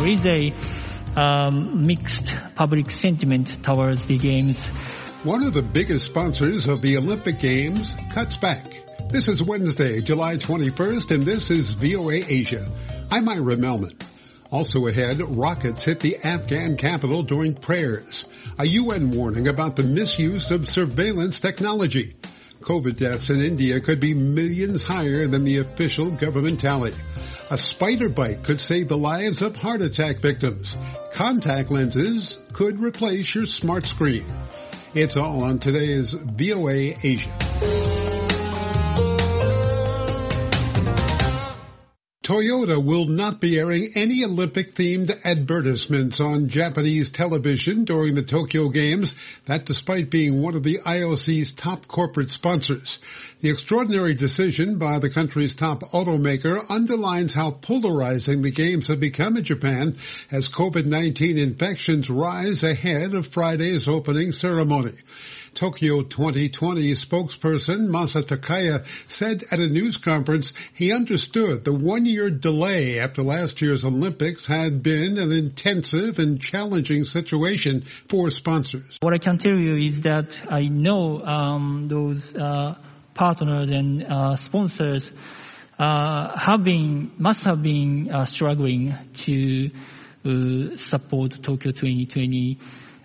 there is a mixed public sentiment towards the Games. One of the biggest sponsors of the Olympic Games cuts back. This is Wednesday, July 21st, and this is VOA Asia. I'm Ira Melman. Also ahead, rockets hit the Afghan capital during prayers. A UN warning about the misuse of surveillance technology. COVID deaths in India could be millions higher than the official government tally. A spider bite could save the lives of heart attack victims. Contact lenses could replace your smart screen. It's all on today's VOA Asia. Toyota will not be airing any Olympic-themed advertisements on Japanese television during the Tokyo Games, that despite being one of the IOC's top corporate sponsors. The extraordinary decision by the country's top automaker underlines how polarizing the Games have become in Japan as COVID-19 infections rise ahead of Friday's opening ceremony. Tokyo 2020 spokesperson Masa Takaya said at a news conference he understood the one-year delay after last year's Olympics had been an intensive and challenging situation for sponsors. What I can tell you is that I know those partners and sponsors must have been struggling to support Tokyo 2020.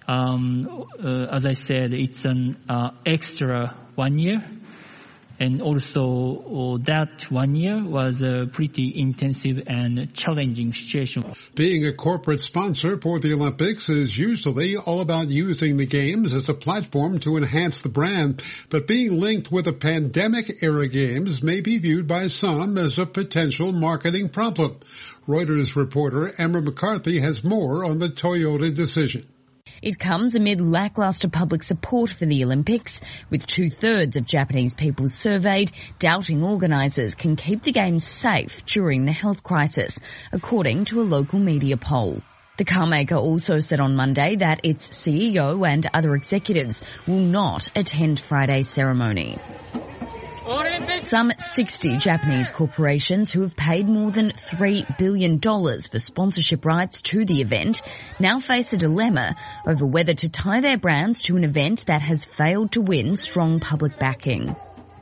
As I said, it's an extra 1 year, and also that 1 year was a pretty intensive and challenging situation. Being a corporate sponsor for the Olympics is usually all about using the Games as a platform to enhance the brand, but being linked with a pandemic-era Games may be viewed by some as a potential marketing problem. Reuters reporter Emma McCarthy has more on the Toyota decision. It comes amid lackluster public support for the Olympics, with 2/3 of Japanese people surveyed doubting organisers can keep the Games safe during the health crisis, according to a local media poll. The carmaker also said on Monday that its CEO and other executives will not attend Friday's ceremony. Some 60 Japanese corporations who have paid more than $3 billion for sponsorship rights to the event now face a dilemma over whether to tie their brands to an event that has failed to win strong public backing.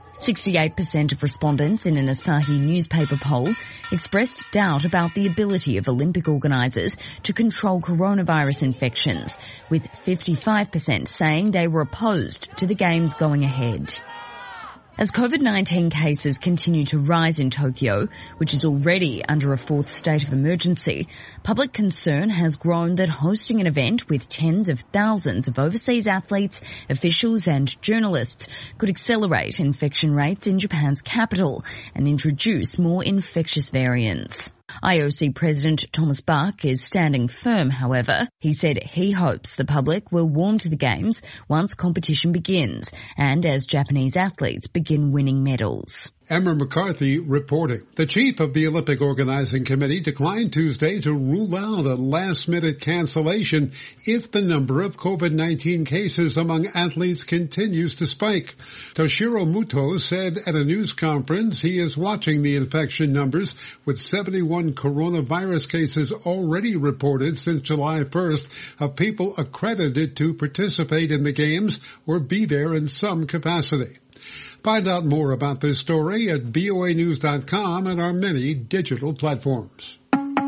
68% of respondents in an Asahi newspaper poll expressed doubt about the ability of Olympic organisers to control coronavirus infections, with 55% saying they were opposed to the Games going ahead. As COVID-19 cases continue to rise in Tokyo, which is already under a fourth state of emergency, public concern has grown that hosting an event with tens of thousands of overseas athletes, officials and journalists could accelerate infection rates in Japan's capital and introduce more infectious variants. IOC President Thomas Bach is standing firm, however. He said he hopes the public will warm to the Games once competition begins and as Japanese athletes begin winning medals. Emma McCarthy reporting. The chief of the Olympic Organizing Committee declined Tuesday to rule out a last-minute cancellation if the number of COVID-19 cases among athletes continues to spike. Toshiro Muto said at a news conference he is watching the infection numbers, with 71 coronavirus cases already reported since July 1st of people accredited to participate in the Games or be there in some capacity. Find out more about this story at voanews.com and our many digital platforms.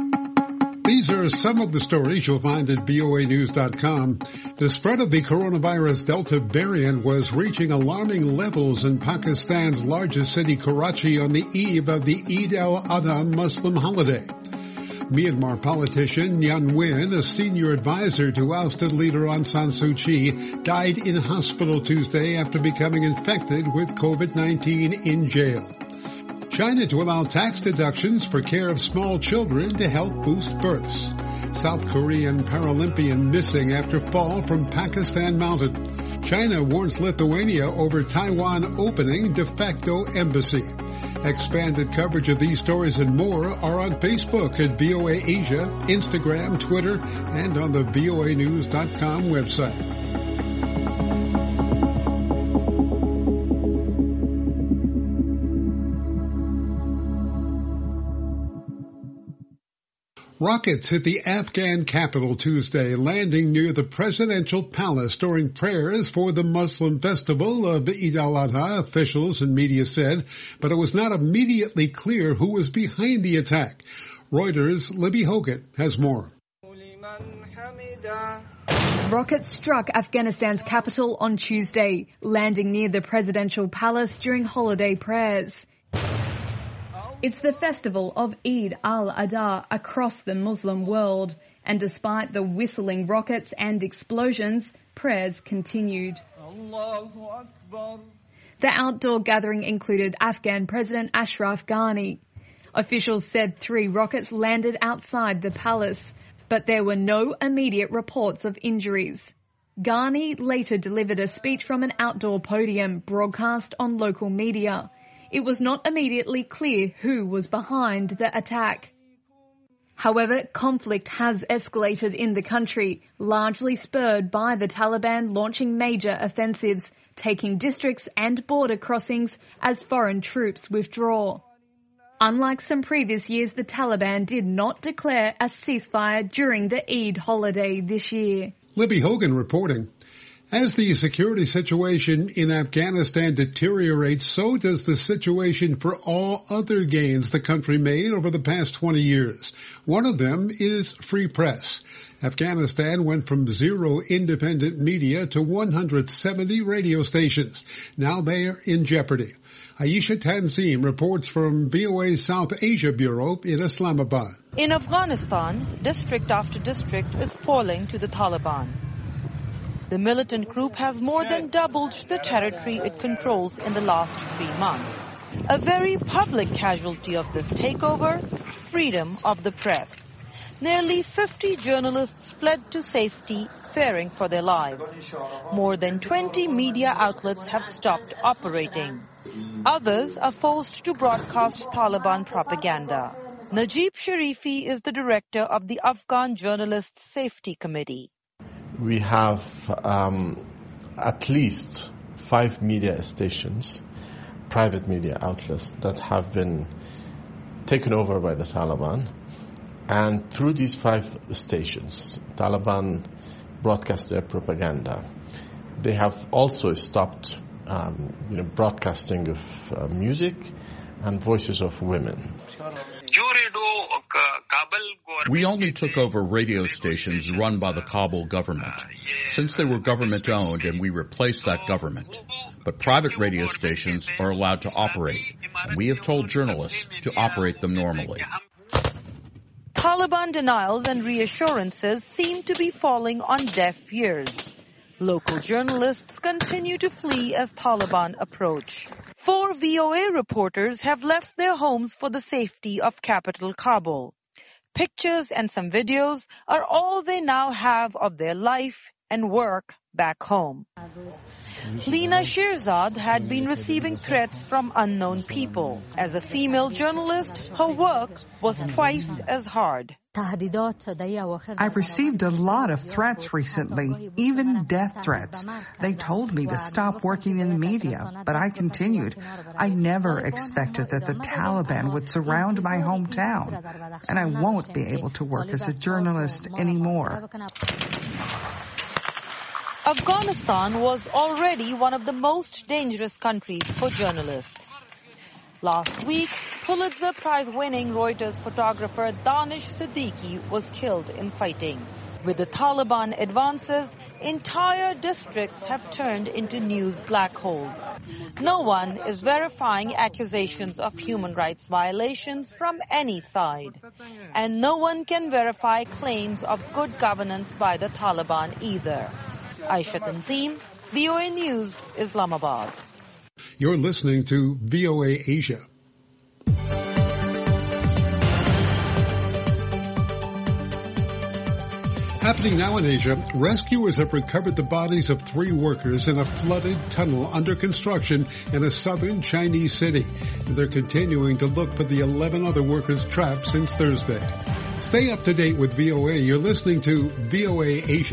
These are some of the stories you'll find at voanews.com. The spread of the coronavirus Delta variant was reaching alarming levels in Pakistan's largest city, Karachi, on the eve of the Eid al-Adha Muslim holiday. Myanmar politician Nguyen Nguyen, a senior advisor to ousted leader Aung San Suu Kyi, died in hospital Tuesday after becoming infected with COVID-19 in jail. China to allow tax deductions for care of small children to help boost births. South Korean Paralympian missing after fall from Pakistan mountain. China warns Lithuania over Taiwan opening de facto embassy. Expanded coverage of these stories and more are on Facebook at VOA Asia, Instagram, Twitter, and on the voanews.com website. Rockets hit the Afghan capital Tuesday, landing near the presidential palace during prayers for the Muslim festival of Eid al-Adha, officials and media said, but it was not immediately clear who was behind the attack. Reuters' Libby Hogan has more. Rockets struck Afghanistan's capital on Tuesday, landing near the presidential palace during holiday prayers. It's the festival of Eid al-Adha across the Muslim world, and despite the whistling rockets and explosions, prayers continued. The outdoor gathering included Afghan President Ashraf Ghani. Officials said 3 rockets landed outside the palace, but there were no immediate reports of injuries. Ghani later delivered a speech from an outdoor podium broadcast on local media. It was not immediately clear who was behind the attack. However, conflict has escalated in the country, largely spurred by the Taliban launching major offensives, taking districts and border crossings as foreign troops withdraw. Unlike some previous years, the Taliban did not declare a ceasefire during the Eid holiday this year. Libby Hogan reporting. As the security situation in Afghanistan deteriorates, so does the situation for all other gains the country made over the past 20 years. One of them is free press. Afghanistan went from 0 independent media to 170 radio stations. Now they are in jeopardy. Aisha Tanzim reports from VOA's South Asia Bureau in Islamabad. In Afghanistan, district after district is falling to the Taliban. The militant group has more than doubled the territory it controls in the last 3 months. A very public casualty of this takeover, freedom of the press. Nearly 50 journalists fled to safety, fearing for their lives. More than 20 media outlets have stopped operating. Others are forced to broadcast Taliban propaganda. Najib Sharifi is the director of the Afghan Journalists Safety Committee. We have at least 5 media stations, private media outlets, that have been taken over by the Taliban. And through these 5 stations, Taliban broadcast their propaganda. They have also stopped broadcasting of music and voices of women. We only took over radio stations run by the Kabul government, since they were government-owned and we replaced that government. But private radio stations are allowed to operate, and we have told journalists to operate them normally. Taliban denials and reassurances seem to be falling on deaf ears. Local journalists continue to flee as Taliban approach. 4 VOA reporters have left their homes for the safety of capital Kabul. Pictures and some videos are all they now have of their life and work back home. Lena Shirzad had been receiving threats from unknown people. As a female journalist, her work was twice as hard. I've received a lot of threats recently, even death threats. They told me to stop working in the media, but I continued. I never expected that the Taliban would surround my hometown, and I won't be able to work as a journalist anymore. Afghanistan was already one of the most dangerous countries for journalists. Last week, Pulitzer Prize-winning Reuters photographer Danish Siddiqui was killed in fighting. With the Taliban advances, entire districts have turned into news black holes. No one is verifying accusations of human rights violations from any side. And no one can verify claims of good governance by the Taliban either. Aisha Tanzim, VOA News, Islamabad. You're listening to VOA Asia. Happening now in Asia, rescuers have recovered the bodies of 3 workers in a flooded tunnel under construction in a southern Chinese city. They're continuing to look for the 11 other workers trapped since Thursday. Stay up to date with VOA. You're listening to VOA Asia.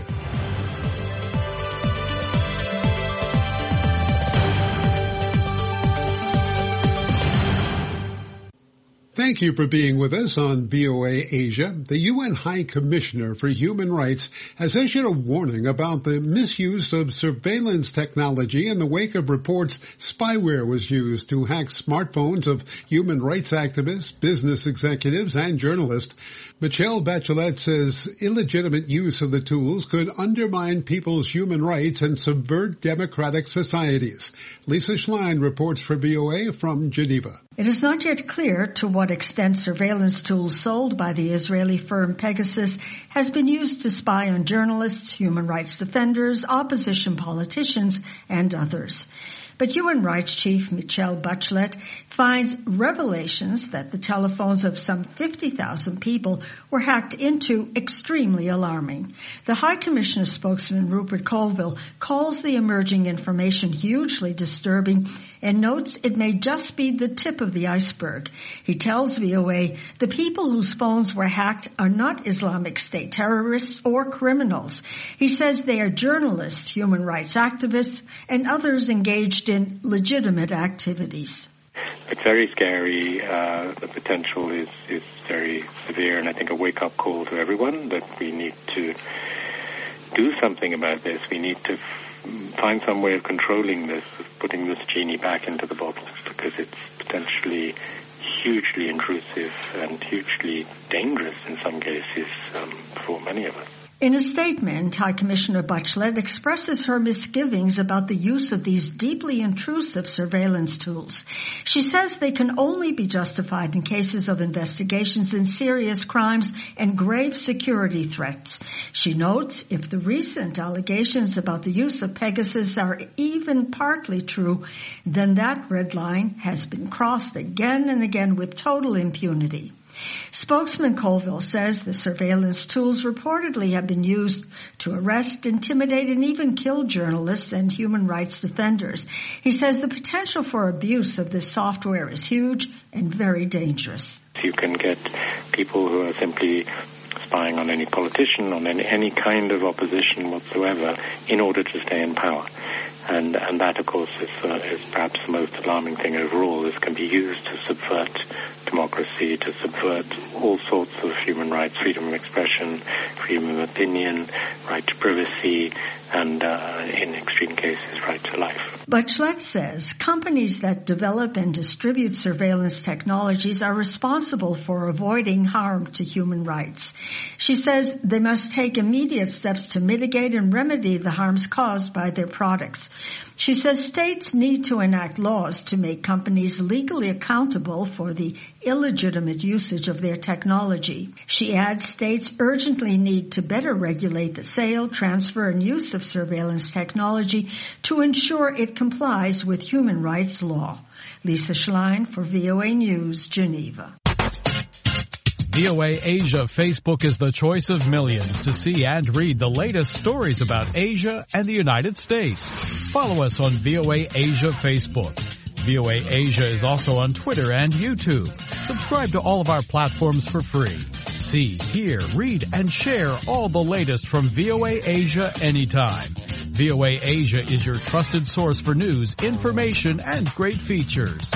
Thank Thank you for being with us on VOA Asia. The UN High Commissioner for Human Rights has issued a warning about the misuse of surveillance technology in the wake of reports spyware was used to hack smartphones of human rights activists, business executives, and journalists. Michelle Bachelet says illegitimate use of the tools could undermine people's human rights and subvert democratic societies. Lisa Schlein reports for VOA from Geneva. It is not yet clear to what extent surveillance tools sold by the Israeli firm Pegasus has been used to spy on journalists, human rights defenders, opposition politicians, and others. But Human Rights Chief Michelle Bachelet finds revelations that the telephones of some 50,000 people were hacked into extremely alarming. The High Commissioner spokesman Rupert Colville calls the emerging information hugely disturbing and notes it may just be the tip of the iceberg. He tells VOA the people whose phones were hacked are not Islamic State terrorists or criminals. He says they are journalists, human rights activists, and others engaged in legitimate activities. It's very scary. The potential is very severe, and I think a wake-up call to everyone that we need to do something about this. We need to find some way of controlling this, of putting this genie back into the bottle, because it's potentially hugely intrusive and hugely dangerous in some cases for many of us. In a statement, High Commissioner Bachelet expresses her misgivings about the use of these deeply intrusive surveillance tools. She says they can only be justified in cases of investigations in serious crimes and grave security threats. She notes if the recent allegations about the use of Pegasus are even partly true, then that red line has been crossed again and again with total impunity. Spokesman Colville says the surveillance tools reportedly have been used to arrest, intimidate, and even kill journalists and human rights defenders. He says the potential for abuse of this software is huge and very dangerous. You can get people who are simply spying on any politician, on any kind of opposition whatsoever, in order to stay in power. And that, of course, is perhaps the most alarming thing overall. This can be used to subvert democracy, to subvert all sorts of human rights, freedom of expression, freedom of opinion, right to privacy, and in extreme cases, right to life. Bachelet says companies that develop and distribute surveillance technologies are responsible for avoiding harm to human rights. She says they must take immediate steps to mitigate and remedy the harms caused by their products. She says states need to enact laws to make companies legally accountable for the illegitimate usage of their technology. She adds states urgently need to better regulate the sale, transfer, and use of surveillance technology to ensure it complies with human rights law. Lisa Schlein for VOA News, Geneva. VOA Asia Facebook is the choice of millions to see and read the latest stories about Asia and the United States. Follow us on VOA Asia Facebook. VOA Asia is also on Twitter and YouTube. Subscribe to all of our platforms for free. See, hear, read, and share all the latest from VOA Asia anytime. VOA Asia is your trusted source for news, information, and great features.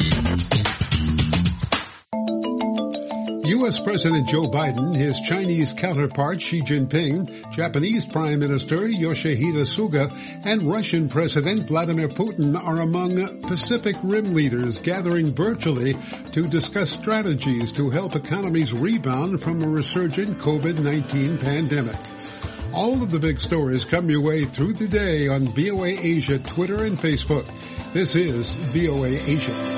U.S. President Joe Biden, his Chinese counterpart Xi Jinping, Japanese Prime Minister Yoshihide Suga, and Russian President Vladimir Putin are among Pacific Rim leaders gathering virtually to discuss strategies to help economies rebound from a resurgent COVID-19 pandemic. All of the big stories come your way through the day on VOA Asia, Twitter, and Facebook. This is VOA Asia.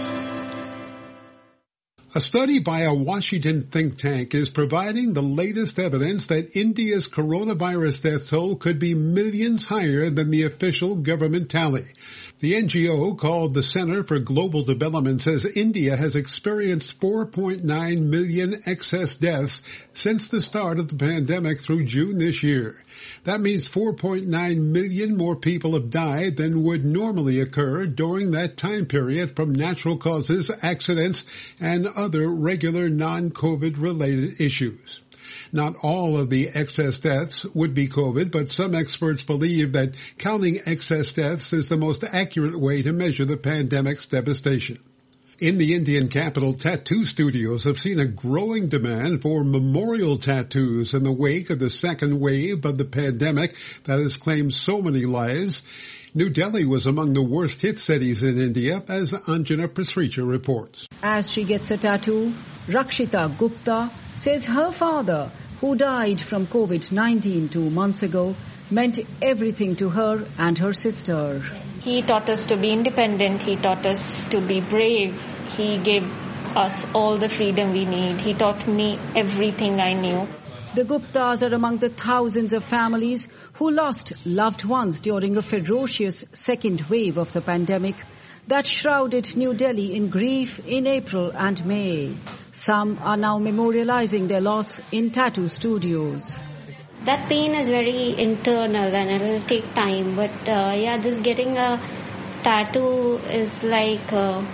A study by a Washington think tank is providing the latest evidence that India's coronavirus death toll could be millions higher than the official government tally. The NGO, called the Center for Global Development, says India has experienced 4.9 million excess deaths since the start of the pandemic through June this year. That means 4.9 million more people have died than would normally occur during that time period from natural causes, accidents, and other regular non-COVID related issues. Not all of the excess deaths would be COVID, but some experts believe that counting excess deaths is the most accurate way to measure the pandemic's devastation. In the Indian capital, tattoo studios have seen a growing demand for memorial tattoos in the wake of the second wave of the pandemic that has claimed so many lives. New Delhi was among the worst hit cities in India, as Anjana Pasricha reports. As she gets a tattoo, Rakshita Gupta says her father, who died from COVID-19 2 months ago, meant everything to her and her sister. He taught us to be independent. He taught us to be brave. He gave us all the freedom we need. He taught me everything I knew. The Guptas are among the thousands of families who lost loved ones during a ferocious second wave of the pandemic that shrouded New Delhi in grief in April and May. Some are now memorializing their loss in tattoo studios. That pain is very internal and it will take time. But just getting a tattoo is like,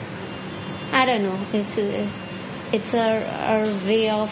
I don't know, it's a way of,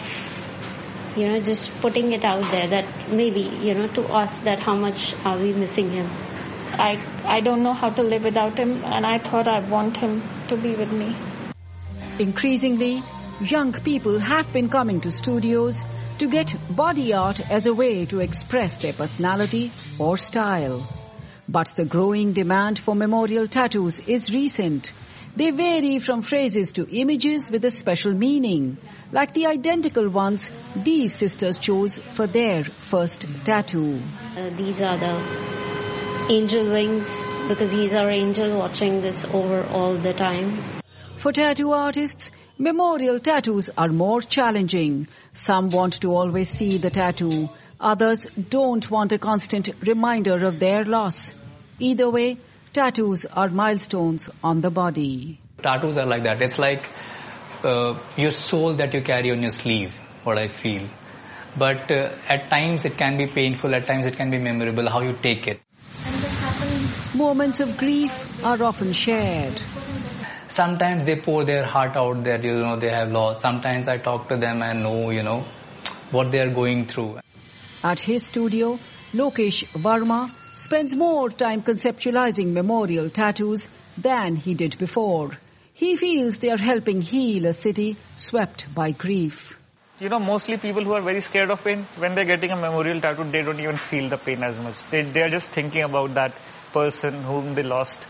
just putting it out there that maybe, to us that how much are we missing him. I don't know how to live without him, and I thought I want him to be with me. Increasingly, young people have been coming to studios to get body art as a way to express their personality or style. But the growing demand for memorial tattoos is recent. They vary from phrases to images with a special meaning, like the identical ones these sisters chose for their first tattoo. These are the angel wings, because he's our angel watching this over all the time. For tattoo artists, memorial tattoos are more challenging. Some want to always see the tattoo. Others don't want a constant reminder of their loss. Either way, tattoos are milestones on the body. Tattoos are like that. It's like your soul that you carry on your sleeve, what I feel. But at times it can be painful, at times it can be memorable, how you take it. Moments of grief are often shared. Sometimes they pour their heart out that, they have lost. Sometimes I talk to them and know, what they are going through. At his studio, Lokesh Verma spends more time conceptualizing memorial tattoos than he did before. He feels they are helping heal a city swept by grief. Mostly people who are very scared of pain, when they're getting a memorial tattoo, they don't even feel the pain as much. They are just thinking about that person whom they lost.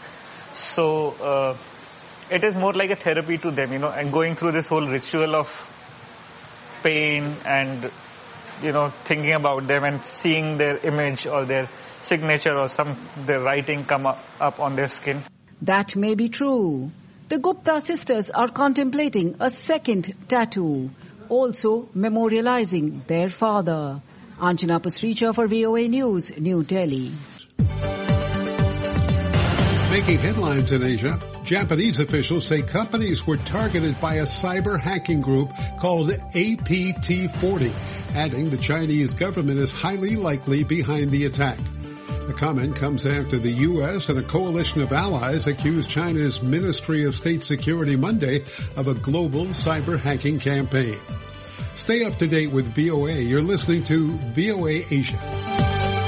So it is more like a therapy to them, and going through this whole ritual of pain and, thinking about them and seeing their image or their signature or their writing come up on their skin. That may be true. The Gupta sisters are contemplating a second tattoo, also memorializing their father. Anjana Pasricha for VOA News, New Delhi. Making headlines in Asia, Japanese officials say companies were targeted by a cyber hacking group called APT40, adding the Chinese government is highly likely behind the attack. The comment comes after the U.S. and a coalition of allies accused China's Ministry of State Security Monday of a global cyber hacking campaign. Stay up to date with VOA. You're listening to VOA Asia.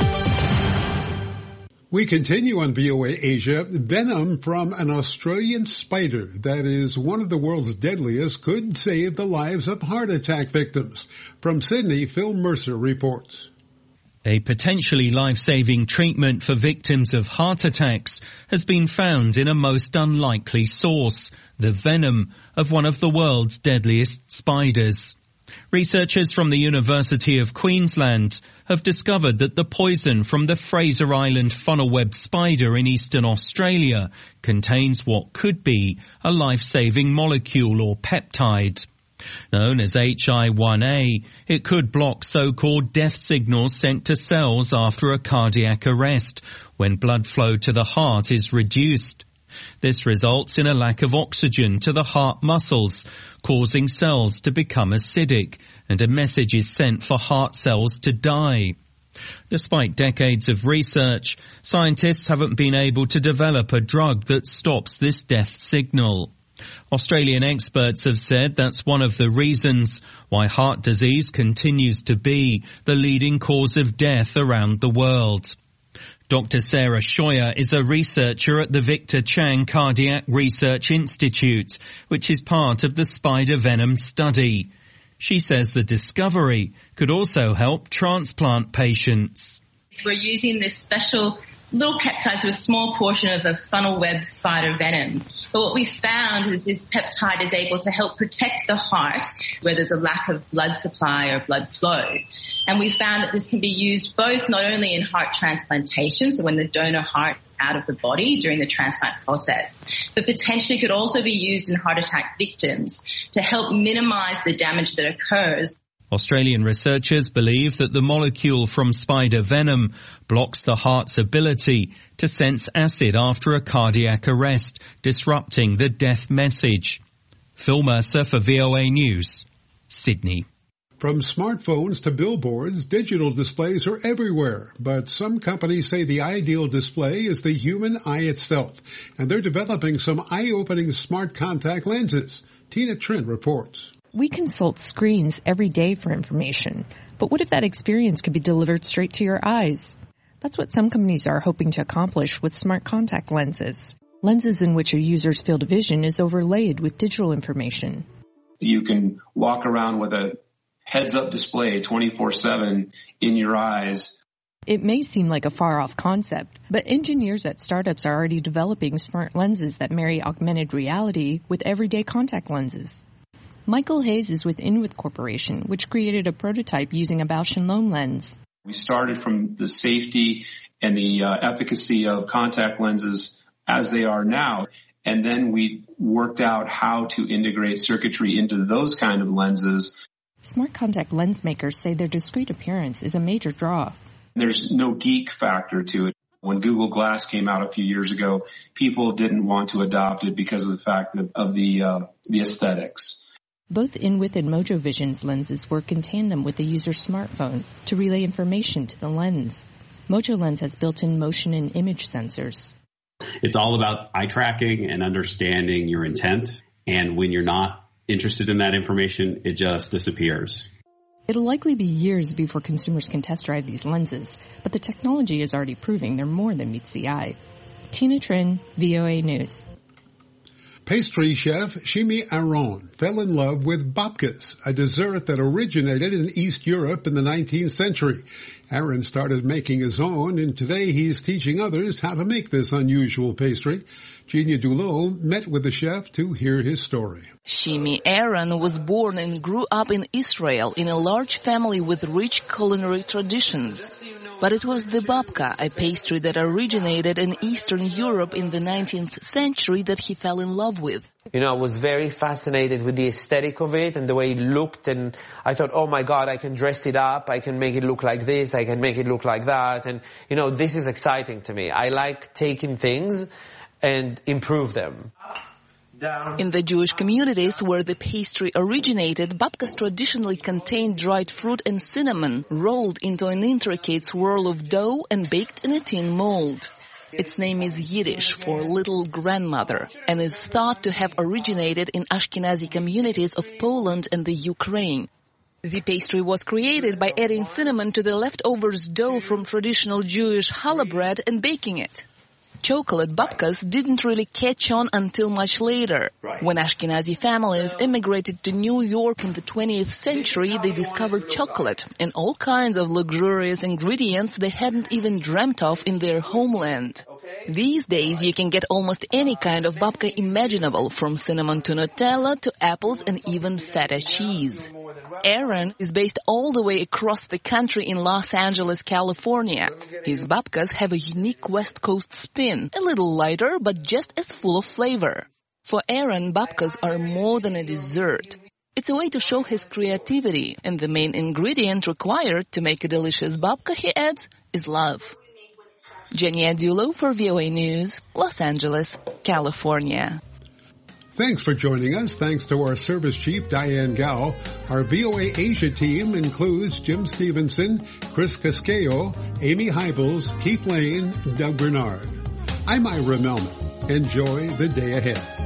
We continue on VOA Asia. Venom from an Australian spider that is one of the world's deadliest could save the lives of heart attack victims. From Sydney, Phil Mercer reports. A potentially life-saving treatment for victims of heart attacks has been found in a most unlikely source, the venom of one of the world's deadliest spiders. Researchers from the University of Queensland have discovered that the poison from the Fraser Island funnel-web spider in eastern Australia contains what could be a life-saving molecule or peptide. Known as HI1A, it could block so-called death signals sent to cells after a cardiac arrest, when blood flow to the heart is reduced. This results in a lack of oxygen to the heart muscles, causing cells to become acidic, and a message is sent for heart cells to die. Despite decades of research, scientists haven't been able to develop a drug that stops this death signal. Australian experts have said that's one of the reasons why heart disease continues to be the leading cause of death around the world. Dr. Sarah Scheuer is a researcher at the Victor Chang Cardiac Research Institute, which is part of the spider venom study. She says the discovery could also help transplant patients. We're using this special little peptides with a small portion of a funnel web spider venom. But what we found is this peptide is able to help protect the heart where there's a lack of blood supply or blood flow. And we found that this can be used both not only in heart transplantation, so when the donor heart out of the body during the transplant process, but potentially could also be used in heart attack victims to help minimize the damage that occurs. Australian researchers believe that the molecule from spider venom blocks the heart's ability to sense acid after a cardiac arrest, disrupting the death message. Phil Mercer for VOA News, Sydney. From smartphones to billboards, digital displays are everywhere, but some companies say the ideal display is the human eye itself, and they're developing some eye-opening smart contact lenses. Tina Trent reports. We consult screens every day for information, but what if that experience could be delivered straight to your eyes? That's what some companies are hoping to accomplish with smart contact lenses. Lenses in which a user's field of vision is overlaid with digital information. You can walk around with a heads-up display 24/7 in your eyes. It may seem like a far-off concept, but engineers at startups are already developing smart lenses that marry augmented reality with everyday contact lenses. Michael Hayes is with Inwith Corporation, which created a prototype using a Bausch & Lomb lens. We started from the safety and the efficacy of contact lenses as they are now, and then we worked out how to integrate circuitry into those kind of lenses. Smart contact lens makers say their discreet appearance is a major draw. There's no geek factor to it. When Google Glass came out a few years ago, people didn't want to adopt it because of the fact of the aesthetics. Both Inwith and Mojo Vision's lenses work in tandem with the user's smartphone to relay information to the lens. Mojo Lens has built-in motion and image sensors. It's all about eye tracking and understanding your intent, and when you're not interested in that information, it just disappears. It'll likely be years before consumers can test drive these lenses, but the technology is already proving they're more than meets the eye. Tina Trin, VOA News. Pastry chef Shimi Aron fell in love with babkas, a dessert that originated in East Europe in the 19th century. Aron started making his own, and today he's teaching others how to make this unusual pastry. Genia Dulot met with the chef to hear his story. Shimi Aron was born and grew up in Israel in a large family with rich culinary traditions. But it was the babka, a pastry that originated in Eastern Europe in the 19th century, that he fell in love with. You know, I was very fascinated with the aesthetic of it and the way it looked, and I thought, oh my God, I can dress it up, I can make it look like this, I can make it look like that, and you know, this is exciting to me. I like taking things and improve them. In the Jewish communities where the pastry originated, babkas traditionally contained dried fruit and cinnamon, rolled into an intricate swirl of dough and baked in a tin mold. Its name is Yiddish for little grandmother and is thought to have originated in Ashkenazi communities of Poland and the Ukraine. The pastry was created by adding cinnamon to the leftovers dough from traditional Jewish challah bread and baking it. Chocolate babkas didn't really catch on until much later. When Ashkenazi families immigrated to New York in the 20th century, they discovered chocolate and all kinds of luxurious ingredients they hadn't even dreamt of in their homeland. These days, you can get almost any kind of babka imaginable, from cinnamon to Nutella to apples and even feta cheese. Aron is based all the way across the country in Los Angeles, California. His babkas have a unique West Coast spin, a little lighter but just as full of flavor. For Aron, babkas are more than a dessert. It's a way to show his creativity, and the main ingredient required to make a delicious babka, he adds, is love. Genia Dulot for VOA News, Los Angeles, California. Thanks for joining us. Thanks to our service chief, Diane Gao. Our VOA Asia team includes Jim Stevenson, Chris Casquejo, Amy Hybels, Keith Lane, Doug Bernard. I'm Ira Melman. Enjoy the day ahead.